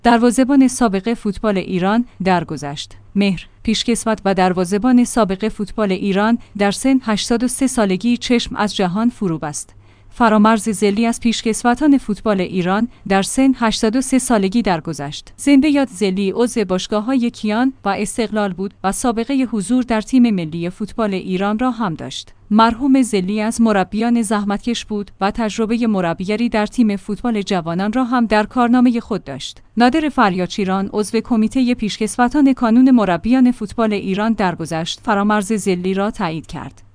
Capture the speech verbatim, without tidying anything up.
دروازه‌بان سابق فوتبال ایران درگذشت. مهر، پیشکسوت و دروازه‌بان سابق فوتبال ایران در سن هشتاد و سه سالگی چشم از جهان فرو بست. فرامرز ضلی از پیشکسوتان فوتبال ایران در سن هشتاد و سه سالگی درگذشت. زنده یاد ضلی عضو باشگاه‌های کیان و استقلال بود و سابقه حضور در تیم ملی فوتبال ایران را هم داشت. مرحوم ضلی از مربیان زحمتکش بود و تجربه مربیگری در تیم فوتبال جوانان را هم در کارنامه خود داشت. نادر فریادچیران عضو کمیته پیشکسوتان کانون مربیان فوتبال ایران درگذشت، فرامرز ضلی را تایید کرد.